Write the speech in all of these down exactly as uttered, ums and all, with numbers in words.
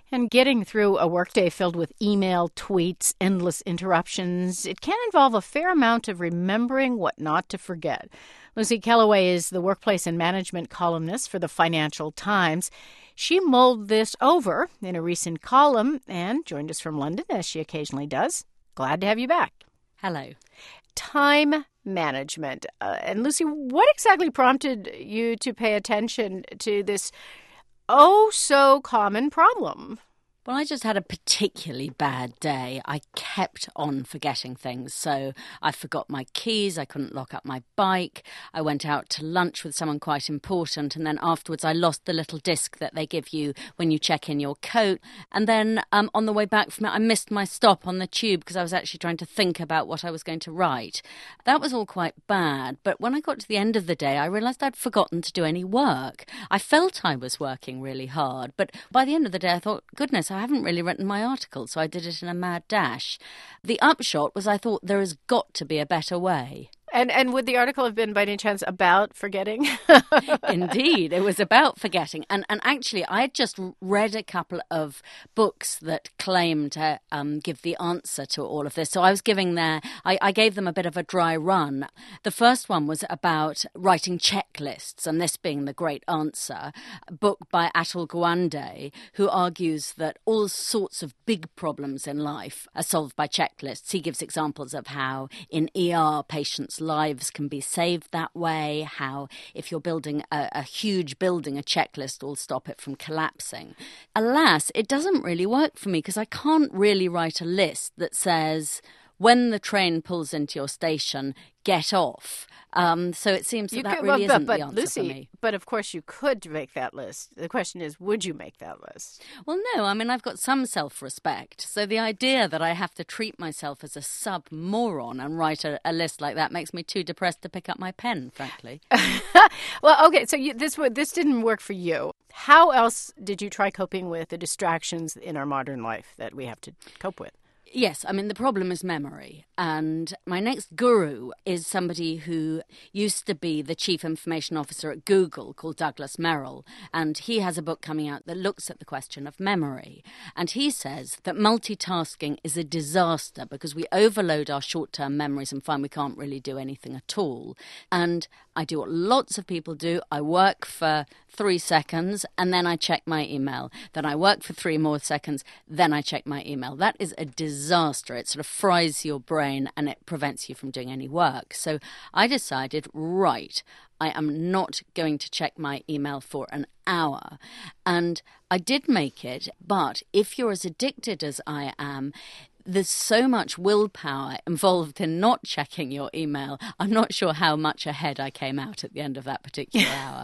And getting through a workday filled with email, tweets, endless interruptions, it can involve a fair amount of remembering what not to forget. Lucy Kellaway is the workplace and management columnist for the Financial Times. She mulled this over in a recent column and joined us from London, as she occasionally does. Glad to have you back. Hello. Time management. Uh, and Lucy, what exactly prompted you to pay attention to this oh so common problem? Well, I just had a particularly bad day. I kept on forgetting things. So I forgot my keys. I couldn't lock up my bike. I went out to lunch with someone quite important. And then afterwards, I lost the little disc that they give you when you check in your coat. And then um, on the way back from it, I missed my stop on the tube because I was actually trying to think about what I was going to write. That was all quite bad. But when I got to the end of the day, I realised I'd forgotten to do any work. I felt I was working really hard. But by the end of the day, I thought, goodness, I haven't really written my article, so I did it in a mad dash. The upshot was I thought there has got to be a better way. And and would the article have been by any chance about forgetting? Indeed, it was about forgetting. And and actually, I had just read a couple of books that claim to um, give the answer to all of this. So I was giving their, I, I gave them a bit of a dry run. The first one was about writing checklists, and this being the great answer, a book by Atul Gawande, who argues that all sorts of big problems in life are solved by checklists. He gives examples of how in E R patients lives can be saved that way, how if you're building a, a huge building, a checklist will stop it from collapsing. Alas, it doesn't really work for me because I can't really write a list that says, when the train pulls into your station, get off. Um, so it seems that you that could, really well, isn't but, the answer Lucy, for me. But of course you could make that list. The question is, would you make that list? Well, no. I mean, I've got some self-respect. So the idea that I have to treat myself as a sub-moron and write a, a list like that makes me too depressed to pick up my pen, frankly. Well, okay, so you, this this didn't work for you. How else did you try coping with the distractions in our modern life that we have to cope with? Yes, I mean, the problem is memory. And my next guru is somebody who used to be the chief information officer at Google called Douglas Merrill. And he has a book coming out that looks at the question of memory. And he says that multitasking is a disaster because we overload our short-term memories and find we can't really do anything at all. And I do what lots of people do. I work for three seconds and then I check my email. Then I work for three more seconds, then I check my email. That is a disaster. It sort of fries your brain and it prevents you from doing any work. So I decided, right, I am not going to check my email for an hour. And I did make it, but if you're as addicted as I am, there's so much willpower involved in not checking your email. I'm not sure how much ahead I came out at the end of that particular hour.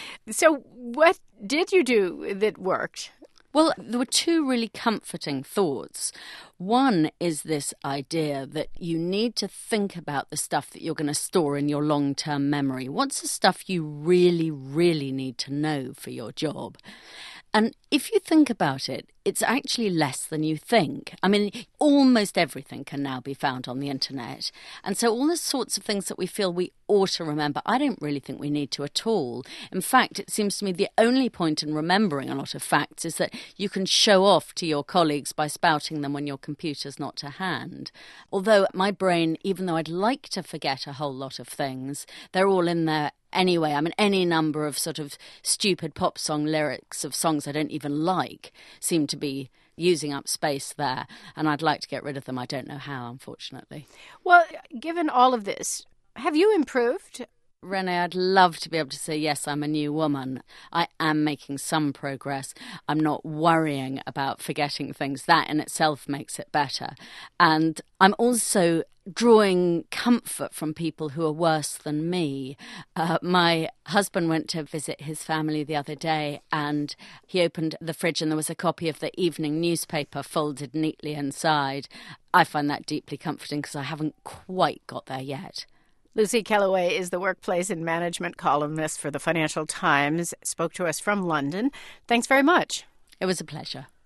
So what did you do that worked? Well, there were two really comforting thoughts. One is this idea that you need to think about the stuff that you're going to store in your long-term memory. What's the stuff you really, really need to know for your job? And if you think about it, it's actually less than you think. I mean, almost everything can now be found on the internet. And so all the sorts of things that we feel we ought to remember, I don't really think we need to at all. In fact, it seems to me the only point in remembering a lot of facts is that you can show off to your colleagues by spouting them when your computer's not to hand. Although my brain, even though I'd like to forget a whole lot of things, they're all in there anyway. I mean, any number of sort of stupid pop song lyrics of songs I don't even like seem to be using up space there, and I'd like to get rid of them. I don't know how, unfortunately. Well, given all of this, have you improved? Renee, I'd love to be able to say, yes, I'm a new woman. I am making some progress. I'm not worrying about forgetting things. That in itself makes it better. And I'm also drawing comfort from people who are worse than me. Uh, my husband went to visit his family the other day and he opened the fridge and there was a copy of the evening newspaper folded neatly inside. I find that deeply comforting because I haven't quite got there yet. Lucy Kellaway is the workplace and management columnist for the Financial Times, spoke to us from London. Thanks very much. It was a pleasure.